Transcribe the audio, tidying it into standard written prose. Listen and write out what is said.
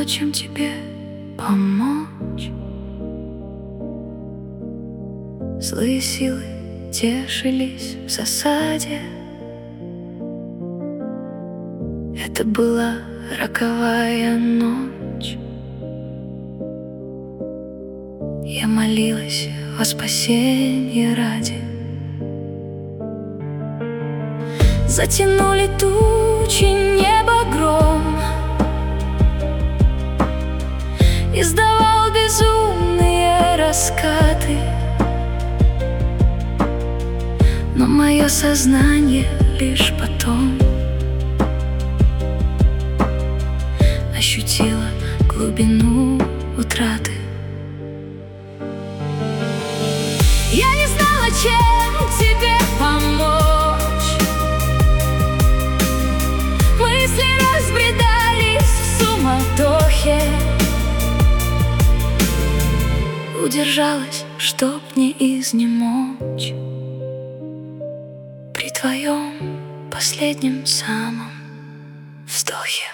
знала, чем тебе помочь. Злые силы тешились в засаде. Это была роковая ночь. Я молилась во спасение ради. Затянули тучи, небо гром, издавал безумные раскаты. Но мое сознание лишь потом ощутило глубину утраты. Я не знала, чем тебе помочь. Мысли разбредались в суматохе. Удержалась, чтоб не изнемочь при твоем последнем самом вздохе.